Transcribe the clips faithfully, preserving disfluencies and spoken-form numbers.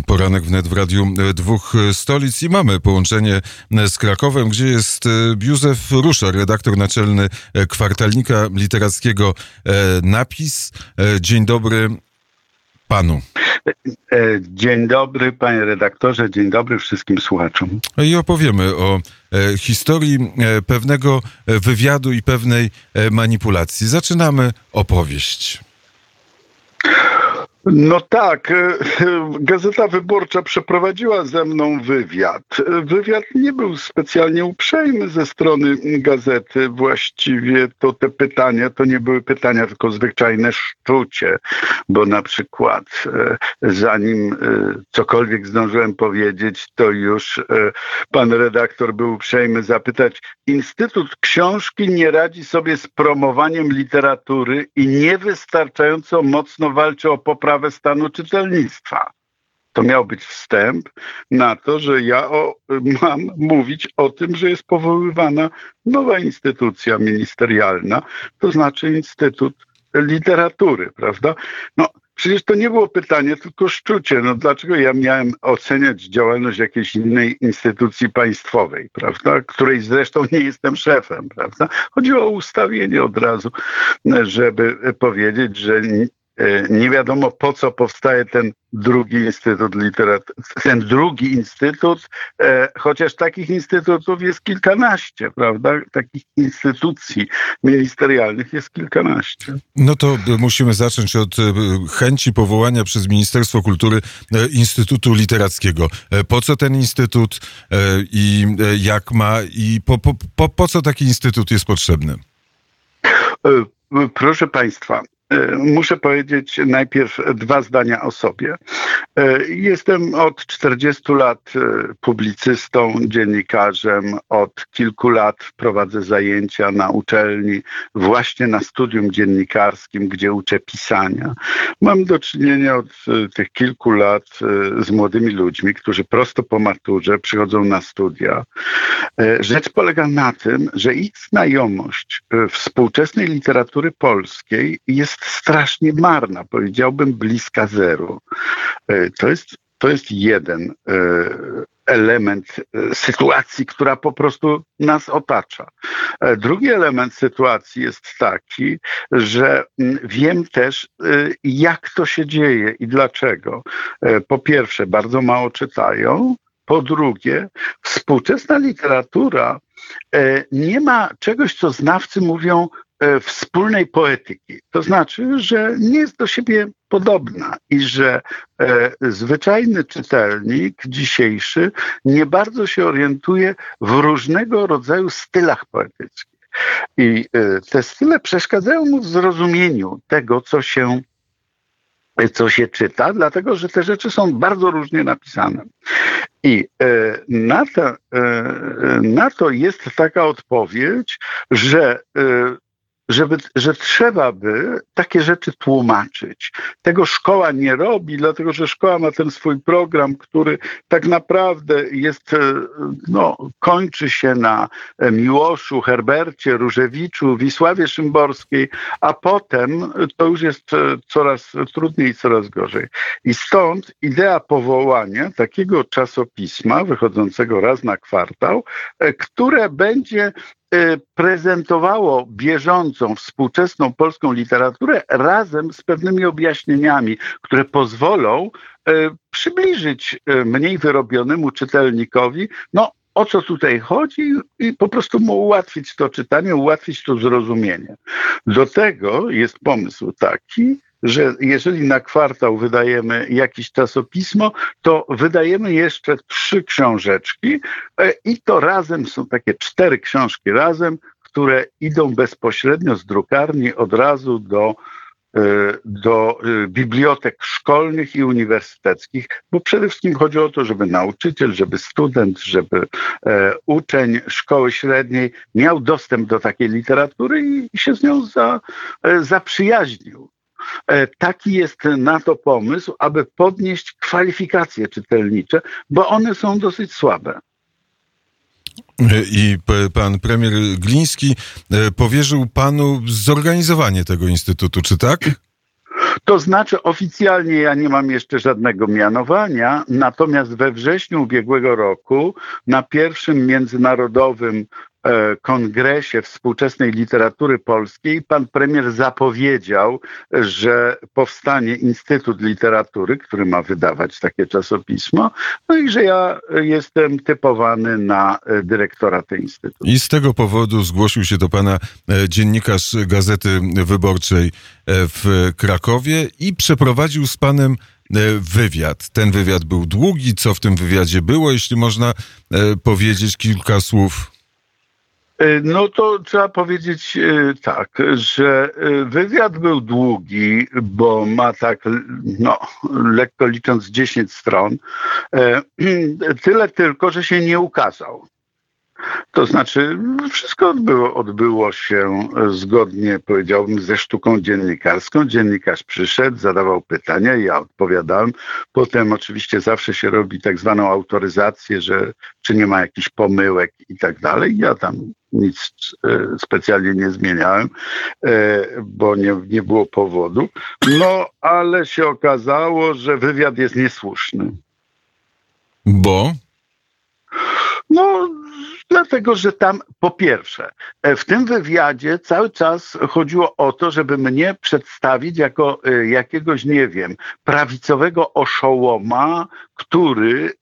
Poranek wnet w Radiu Dwóch Stolic i mamy połączenie z Krakowem, gdzie jest Józef Rusza, redaktor naczelny kwartalnika literackiego Napis. Dzień dobry panu. Dzień dobry, panie redaktorze, dzień dobry wszystkim słuchaczom. I opowiemy o historii pewnego wywiadu i pewnej manipulacji. Zaczynamy opowieść. No tak, Gazeta Wyborcza przeprowadziła ze mną wywiad. Wywiad nie był specjalnie uprzejmy ze strony gazety. Właściwie to te pytania, to nie były pytania, tylko zwyczajne szczucie, bo na przykład zanim cokolwiek zdążyłem powiedzieć, to już pan redaktor był uprzejmy zapytać: Instytut Książki nie radzi sobie z promowaniem literatury i niewystarczająco mocno walczy o poprawę stanu czytelnictwa. To miał być wstęp na to, że ja o, mam mówić o tym, że jest powoływana nowa instytucja ministerialna, to znaczy Instytut Literatury, prawda? No przecież to nie było pytanie, tylko szczucie. No dlaczego ja miałem oceniać działalność jakiejś innej instytucji państwowej, prawda? Której zresztą nie jestem szefem, prawda? Chodziło o ustawienie od razu, żeby powiedzieć, że nie wiadomo, po co powstaje ten drugi instytut literatury. Ten drugi instytut, e, chociaż takich instytutów jest kilkanaście, prawda? Takich instytucji ministerialnych jest kilkanaście. No to musimy zacząć od chęci powołania przez Ministerstwo Kultury Instytutu Literackiego. Po co ten instytut e, i jak ma i po, po, po, po co taki instytut jest potrzebny? E, proszę państwa, muszę powiedzieć najpierw dwa zdania o sobie. Jestem od czterdziestu lat publicystą, dziennikarzem. Od kilku lat prowadzę zajęcia na uczelni, właśnie na studium dziennikarskim, gdzie uczę pisania. Mam do czynienia od tych kilku lat z młodymi ludźmi, którzy prosto po maturze przychodzą na studia. Rzecz polega na tym, że ich znajomość współczesnej literatury polskiej jest strasznie marna, powiedziałbym bliska zeru. To jest, to jest jeden element sytuacji, która po prostu nas otacza. Drugi element sytuacji jest taki, że wiem też, jak to się dzieje i dlaczego. Po pierwsze, bardzo mało czytają. Po drugie, współczesna literatura nie ma czegoś, co znawcy mówią, wspólnej poetyki. To znaczy, że nie jest do siebie podobna i że e, zwyczajny czytelnik dzisiejszy nie bardzo się orientuje w różnego rodzaju stylach poetyckich. I e, te style przeszkadzają mu w zrozumieniu tego, co się co się czyta, dlatego że te rzeczy są bardzo różnie napisane. I e, na, to, e, na to jest taka odpowiedź, że e, Żeby, że trzeba by takie rzeczy tłumaczyć. Tego szkoła nie robi, dlatego że szkoła ma ten swój program, który tak naprawdę jest, no, kończy się na Miłoszu, Herbercie, Różewiczu, Wisławie Szymborskiej, a potem to już jest coraz trudniej, coraz gorzej. I stąd idea powołania takiego czasopisma wychodzącego raz na kwartał, które będzie prezentowało bieżącą, współczesną polską literaturę razem z pewnymi objaśnieniami, które pozwolą e, przybliżyć e, mniej wyrobionemu czytelnikowi, no o co tutaj chodzi i po prostu mu ułatwić to czytanie, ułatwić to zrozumienie. Do tego jest pomysł taki, że jeżeli na kwartał wydajemy jakieś czasopismo, to wydajemy jeszcze trzy książeczki i to razem są takie cztery książki razem, które idą bezpośrednio z drukarni od razu do, do bibliotek szkolnych i uniwersyteckich, bo przede wszystkim chodzi o to, żeby nauczyciel, żeby student, żeby uczeń szkoły średniej miał dostęp do takiej literatury i się z nią za, zaprzyjaźnił. Taki jest na to pomysł, aby podnieść kwalifikacje czytelnicze, bo one są dosyć słabe. I pan premier Gliński powierzył panu zorganizowanie tego instytutu, czy tak? To znaczy oficjalnie ja nie mam jeszcze żadnego mianowania, natomiast we wrześniu ubiegłego roku na pierwszym międzynarodowym Kongresie Współczesnej Literatury Polskiej pan premier zapowiedział, że powstanie Instytut Literatury, który ma wydawać takie czasopismo, no i że ja jestem typowany na dyrektora tej instytutu. I z tego powodu zgłosił się do pana dziennikarz Gazety Wyborczej w Krakowie i przeprowadził z panem wywiad. Ten wywiad był długi. Co w tym wywiadzie było, jeśli można powiedzieć kilka słów? No to trzeba powiedzieć tak, że wywiad był długi, bo ma tak, no, lekko licząc dziesięć stron. Tyle tylko, że się nie ukazał. To znaczy wszystko odbyło, odbyło się zgodnie, powiedziałbym, ze sztuką dziennikarską. Dziennikarz przyszedł, zadawał pytania, ja odpowiadałem. Potem oczywiście zawsze się robi tak zwaną autoryzację, że czy nie ma jakichś pomyłek i tak dalej. Ja tam nic specjalnie nie zmieniałem, bo nie, nie było powodu. No, ale się okazało, że wywiad jest niesłuszny. Bo? No, dlatego, że tam po pierwsze, w tym wywiadzie cały czas chodziło o to, żeby mnie przedstawić jako jakiegoś, nie wiem, prawicowego oszołoma, który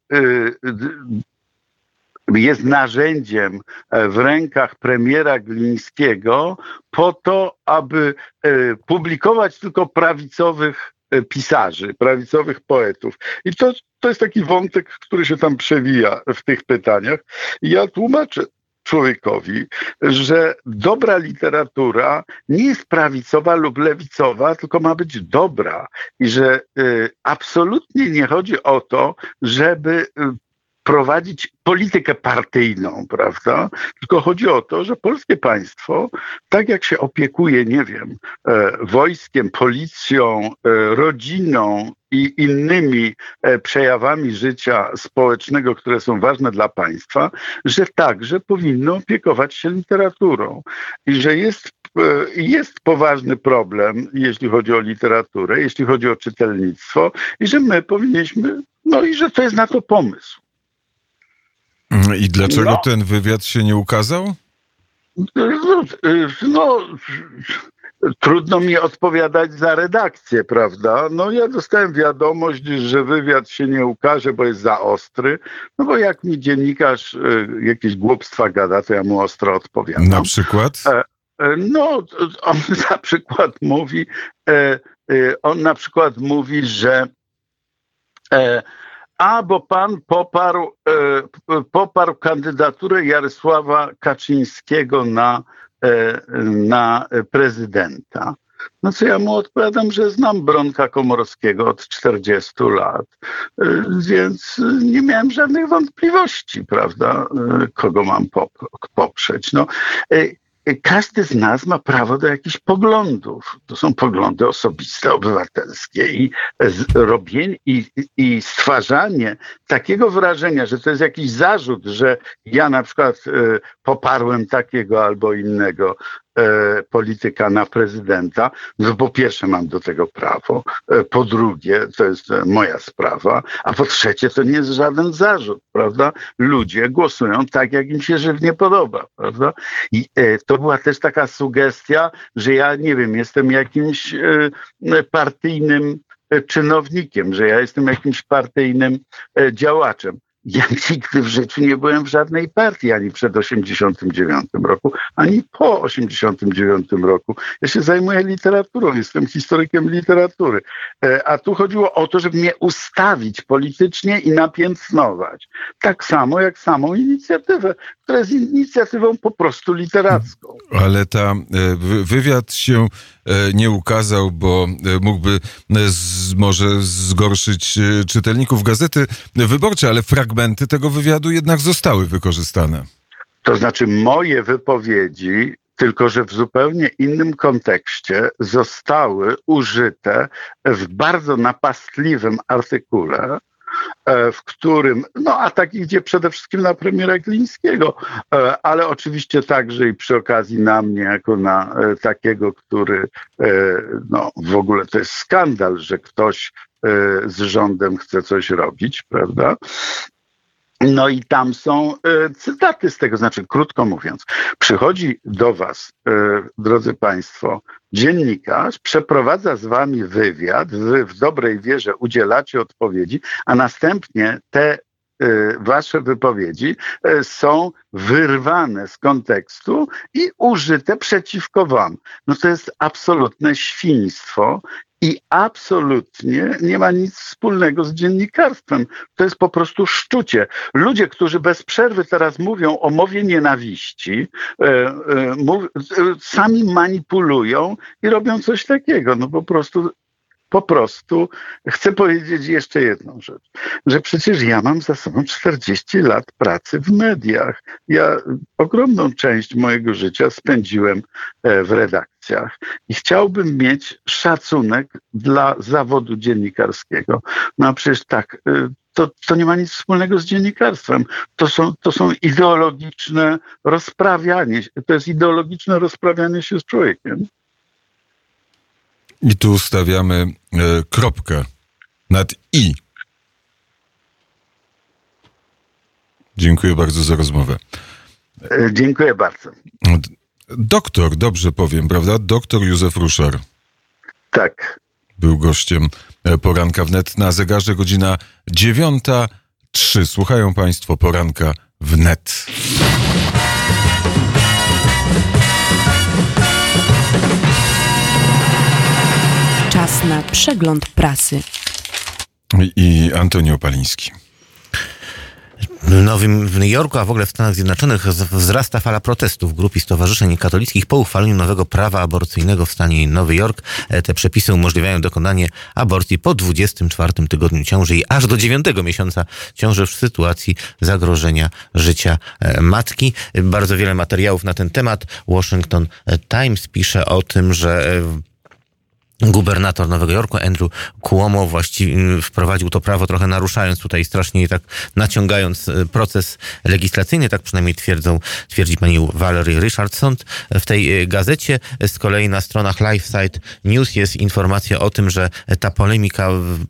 jest narzędziem w rękach premiera Glińskiego po to, aby publikować tylko prawicowych pisarzy, prawicowych poetów. I to, to jest taki wątek, który się tam przewija w tych pytaniach. I ja tłumaczę człowiekowi, że dobra literatura nie jest prawicowa lub lewicowa, tylko ma być dobra. I że y, absolutnie nie chodzi o to, żeby y, prowadzić politykę partyjną, prawda? Tylko chodzi o to, że polskie państwo, tak jak się opiekuje, nie wiem, e, wojskiem, policją, e, rodziną i innymi e, przejawami życia społecznego, które są ważne dla państwa, że także powinno opiekować się literaturą. I że jest Jest poważny problem, jeśli chodzi o literaturę, jeśli chodzi o czytelnictwo i że my powinniśmy, no i że to jest na to pomysł. I dlaczego no, ten wywiad się nie ukazał? No, no, trudno mi odpowiadać za redakcję, prawda? No ja dostałem wiadomość, że wywiad się nie ukaże, bo jest za ostry. No bo jak mi dziennikarz jakieś głupstwa gada, to ja mu ostro odpowiadam. Na przykład? No, on na przykład mówi, on na przykład mówi, że a, bo pan poparł, e, poparł kandydaturę Jarosława Kaczyńskiego na, e, na prezydenta. No co ja mu odpowiadam, że znam Bronka Komorowskiego od czterdziestu lat, e, więc nie miałem żadnych wątpliwości, prawda, e, kogo mam pop- poprzeć. No, e, Każdy z nas ma prawo do jakichś poglądów. To są poglądy osobiste, obywatelskie i robienie i, i stwarzanie takiego wrażenia, że to jest jakiś zarzut, że ja na przykład e, poparłem takiego albo innego e, polityka na prezydenta, no po pierwsze mam do tego prawo, e, po drugie to jest e, moja sprawa, a po trzecie to nie jest żaden zarzut, prawda? Ludzie głosują tak, jak im się żywnie podoba, prawda? I e, to była też taka sugestia, że ja, nie wiem, jestem jakimś e, partyjnym czynownikiem, że ja jestem jakimś partyjnym e, działaczem. Ja nigdy w życiu nie byłem w żadnej partii, ani przed osiemdziesiątym dziewiątym roku, ani po osiemdziesiątym dziewiątym roku. Ja się zajmuję literaturą, jestem historykiem literatury. A tu chodziło o to, żeby mnie ustawić politycznie i napiętnować. Tak samo jak samą inicjatywę, która jest inicjatywą po prostu literacką. Ale ta wywiad się nie ukazał, bo mógłby z, może zgorszyć czytelników Gazety Wyborczej, ale fragmenty tego wywiadu jednak zostały wykorzystane. To znaczy moje wypowiedzi, tylko że w zupełnie innym kontekście, zostały użyte w bardzo napastliwym artykule w którym, no atak idzie przede wszystkim na premiera Glińskiego, ale oczywiście także i przy okazji na mnie, jako na takiego, który, no w ogóle to jest skandal, że ktoś z rządem chce coś robić, prawda? No i tam są e, cytaty z tego, znaczy krótko mówiąc, przychodzi do was, e, drodzy państwo, dziennikarz, przeprowadza z wami wywiad, wy w dobrej wierze udzielacie odpowiedzi, a następnie te e, wasze wypowiedzi e, są wyrwane z kontekstu i użyte przeciwko wam. No to jest absolutne świństwo. I absolutnie nie ma nic wspólnego z dziennikarstwem. To jest po prostu szczucie. Ludzie, którzy bez przerwy teraz mówią o mowie nienawiści, e, e, mów, e, sami manipulują i robią coś takiego. No po prostu, po prostu chcę powiedzieć jeszcze jedną rzecz, że przecież ja mam za sobą czterdzieści lat pracy w mediach. Ja ogromną część mojego życia spędziłem w redakcjach i chciałbym mieć szacunek dla zawodu dziennikarskiego. No a przecież tak, to, to nie ma nic wspólnego z dziennikarstwem. To są, to są ideologiczne rozprawianie, to jest ideologiczne rozprawianie się z człowiekiem. I tu stawiamy e, kropkę nad i. Dziękuję bardzo za rozmowę. E, dziękuję bardzo. Doktor, dobrze powiem, prawda? Doktor Józef Ruszar. Tak. Był gościem Poranka Wnet. Na zegarze godzina dziewiąta trzy. Słuchają państwo Poranka Wnet. Czas na przegląd prasy. I Antoni Opaliński. W Nowym w New Yorku, a w ogóle w Stanach Zjednoczonych wzrasta fala protestów grup i stowarzyszeń katolickich po uchwaleniu nowego prawa aborcyjnego w stanie Nowy Jork. Te przepisy umożliwiają dokonanie aborcji po dwudziestym czwartym tygodniu ciąży i aż do dziewiątego miesiąca ciąży w sytuacji zagrożenia życia matki. Bardzo wiele materiałów na ten temat. Washington Times pisze o tym, że gubernator Nowego Jorku, Andrew Cuomo, właściwie wprowadził to prawo trochę naruszając tutaj strasznie i tak naciągając proces legislacyjny, tak przynajmniej twierdzą, twierdzi pani Valerie Richardson w tej gazecie. Z kolei na stronach LifeSite News jest informacja o tym, że ta polemika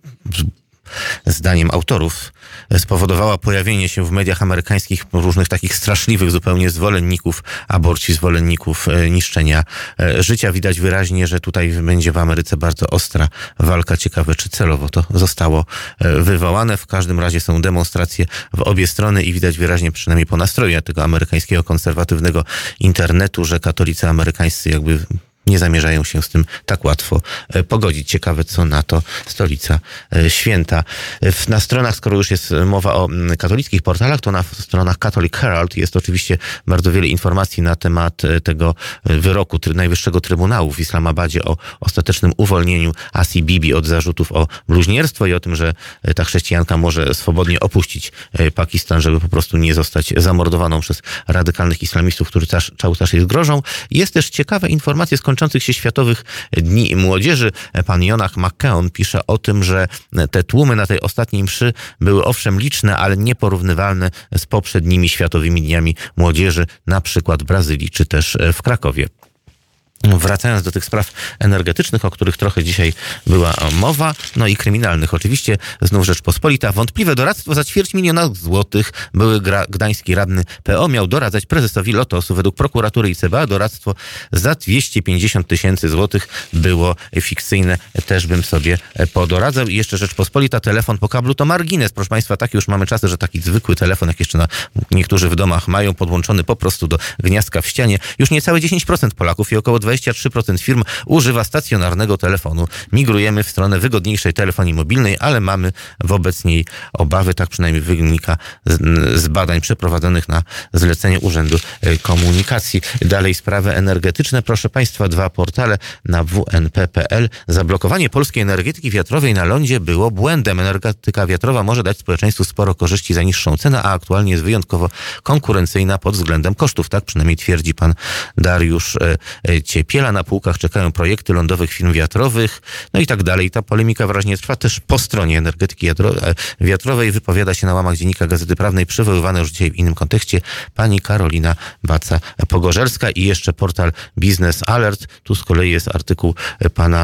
zdaniem autorów spowodowała pojawienie się w mediach amerykańskich różnych takich straszliwych zupełnie zwolenników aborcji, zwolenników niszczenia życia. Widać wyraźnie, że tutaj będzie w Ameryce bardzo ostra walka. Ciekawe, czy celowo to zostało wywołane. W każdym razie są demonstracje w obie strony i widać wyraźnie, przynajmniej po nastroju tego amerykańskiego konserwatywnego internetu, że katolicy amerykańscy jakby nie zamierzają się z tym tak łatwo pogodzić. Ciekawe, co na to stolica święta. Na stronach, skoro już jest mowa o katolickich portalach, to na stronach Catholic Herald jest oczywiście bardzo wiele informacji na temat tego wyroku Najwyższego Trybunału w Islamabadzie o ostatecznym uwolnieniu Asi Bibi od zarzutów o bluźnierstwo i o tym, że ta chrześcijanka może swobodnie opuścić Pakistan, żeby po prostu nie zostać zamordowaną przez radykalnych islamistów, którzy cały czas jej grożą. Jest też ciekawe informacje z kończących się Światowych Dni Młodzieży. Pan Jonah McKeown pisze o tym, że te tłumy na tej ostatniej mszy były owszem liczne, ale nieporównywalne z poprzednimi Światowymi Dniami Młodzieży, na przykład w Brazylii czy też w Krakowie. Wracając do tych spraw energetycznych, o których trochę dzisiaj była mowa, no i kryminalnych oczywiście, znów Rzeczpospolita. Wątpliwe doradztwo za ćwierć miliona złotych. Były gdański radny P O miał doradzać prezesowi Lotosu. Według prokuratury i C B A doradztwo za dwieście pięćdziesiąt tysięcy złotych było fikcyjne. Też bym sobie podoradzał. I jeszcze Rzeczpospolita, telefon po kablu to margines. Proszę Państwa, takie już mamy czasy, że taki zwykły telefon, jak jeszcze na niektórzy w domach mają, podłączony po prostu do gniazdka w ścianie. Już niecałe dziesięć procent Polaków i około dwadzieścia trzy procent firm używa stacjonarnego telefonu. Migrujemy w stronę wygodniejszej telefonii mobilnej, ale mamy wobec niej obawy, tak przynajmniej wynika z, z badań przeprowadzonych na zlecenie Urzędu Komunikacji. Dalej sprawy energetyczne. Proszę Państwa, dwa portale na w n p kropka p l. Zablokowanie polskiej energetyki wiatrowej na lądzie było błędem. Energetyka wiatrowa może dać społeczeństwu sporo korzyści za niższą cenę, a aktualnie jest wyjątkowo konkurencyjna pod względem kosztów. Tak przynajmniej twierdzi pan Dariusz Cie dzisiaj Piela, na półkach czekają projekty lądowych firm wiatrowych, no i tak dalej. Ta polemika wyraźnie trwa też po stronie energetyki wiatrowej. Wypowiada się na łamach Dziennika Gazety Prawnej, przywoływana już dzisiaj w innym kontekście, pani Karolina Baca-Pogorzelska i jeszcze portal Business Alert. Tu z kolei jest artykuł pana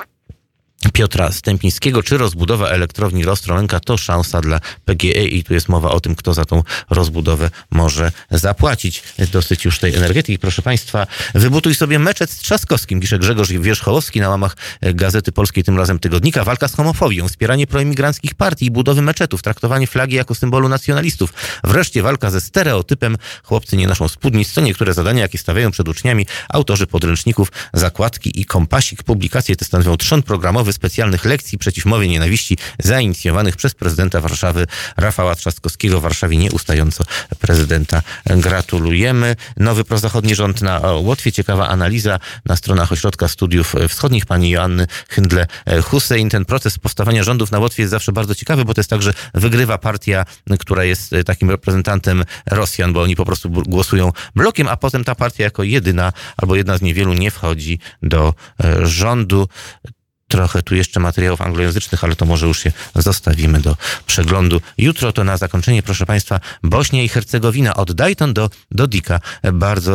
Piotra Stępińskiego, czy rozbudowa elektrowni Ostrołęka to szansa dla P G E i tu jest mowa o tym, kto za tą rozbudowę może zapłacić. Dosyć już tej energetyki. Proszę Państwa, wybutuj sobie meczet z Trzaskowskim, pisze Grzegorz Wierzchołowski na łamach Gazety Polskiej, tym razem tygodnika. Walka z homofobią, wspieranie proimigranckich partii i budowy meczetów, traktowanie flagi jako symbolu nacjonalistów. Wreszcie walka ze stereotypem. Chłopcy nie noszą spódnic. To niektóre zadania, jakie stawiają przed uczniami autorzy podręczników, zakładki i kompasik. Publikacje te stanowią trzon programowy specjalnych lekcji przeciw mowie nienawiści zainicjowanych przez prezydenta Warszawy Rafała Trzaskowskiego. W Warszawie nieustająco prezydenta gratulujemy. Nowy prozachodni rząd na Łotwie. Ciekawa analiza na stronach Ośrodka Studiów Wschodnich pani Joanny Hyndle-Hussein. Ten proces powstawania rządów na Łotwie jest zawsze bardzo ciekawy, bo to jest tak, że wygrywa partia, która jest takim reprezentantem Rosjan, bo oni po prostu głosują blokiem, a potem ta partia jako jedyna albo jedna z niewielu nie wchodzi do rządu. Trochę tu jeszcze materiałów anglojęzycznych, ale to może już się zostawimy do przeglądu. Jutro to na zakończenie, proszę Państwa, Bośnia i Hercegowina od Dayton do Dodika. Bardzo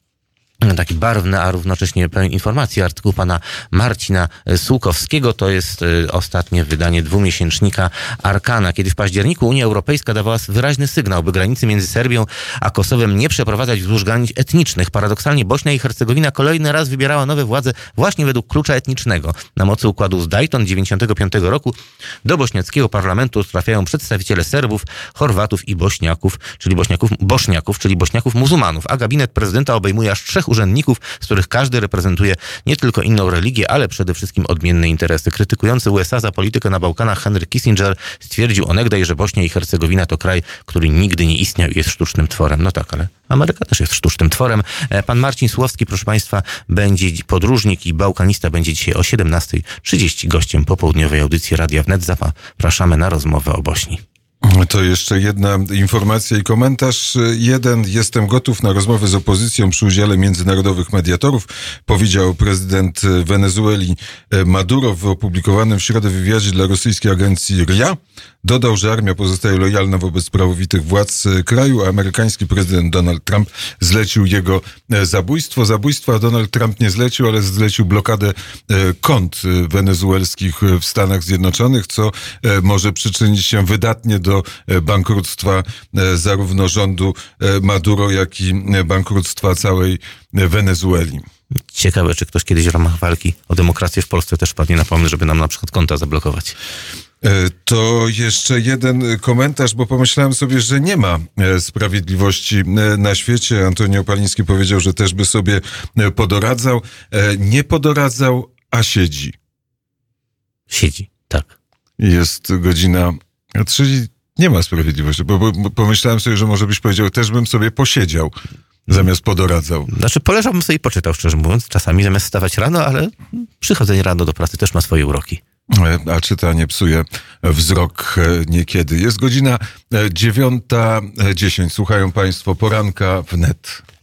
taki barwny, a równocześnie pełen informacji artykuł pana Marcina Sułkowskiego. To jest ostatnie wydanie dwumiesięcznika Arkana, kiedy w październiku Unia Europejska dawała wyraźny sygnał, by granicy między Serbią a Kosowem nie przeprowadzać wzdłuż granic etnicznych. Paradoksalnie Bośnia i Hercegowina kolejny raz wybierała nowe władze właśnie według klucza etnicznego. Na mocy układu z Dayton dziewięćdziesiątego piątego roku do bośniackiego parlamentu trafiają przedstawiciele Serbów, Chorwatów i Bośniaków, czyli Bośniaków, Bośniaków, czyli Bośniaków muzułmanów, a gabinet prezydenta obejmuje aż trzech urzędników, z których każdy reprezentuje nie tylko inną religię, ale przede wszystkim odmienne interesy. Krytykujący U S A za politykę na Bałkanach Henry Kissinger stwierdził onegdaj, że Bośnia i Hercegowina to kraj, który nigdy nie istniał i jest sztucznym tworem. No tak, ale Ameryka też jest sztucznym tworem. Pan Marcin Słowski, proszę Państwa, będzie podróżnik i bałkanista, będzie dzisiaj o siedemnasta trzydzieści gościem popołudniowej audycji Radia Wnet. Zapraszamy na rozmowę o Bośni. To jeszcze jedna informacja i komentarz. Jeden, jestem gotów na rozmowę z opozycją przy udziale międzynarodowych mediatorów, powiedział prezydent Wenezueli Maduro w opublikowanym w środę wywiadzie dla rosyjskiej agencji R I A. Dodał, że armia pozostaje lojalna wobec prawowitych władz kraju, a amerykański prezydent Donald Trump zlecił jego zabójstwo. Zabójstwa Donald Trump nie zlecił, ale zlecił blokadę kont wenezuelskich w Stanach Zjednoczonych, co może przyczynić się wydatnie do bankructwa zarówno rządu Maduro, jak i bankructwa całej Wenezueli. Ciekawe, czy ktoś kiedyś w ramach walki o demokrację w Polsce też padnie na pomysł, żeby nam na przykład konta zablokować. To jeszcze jeden komentarz, bo pomyślałem sobie, że nie ma sprawiedliwości na świecie. Antonio Paliński powiedział, że też by sobie podoradzał. Nie podoradzał, a siedzi. Siedzi, tak. Jest godzina, czyli nie ma sprawiedliwości, bo, bo pomyślałem sobie, że może byś powiedział, też bym sobie posiedział. Zamiast podoradzał. Znaczy poleżałbym sobie i poczytał, szczerze mówiąc, czasami zamiast wstawać rano, ale przychodzenie rano do pracy też ma swoje uroki. A czytanie psuje wzrok niekiedy. Jest godzina dziewiąta dziesięć. Słuchają Państwo poranka Wnet.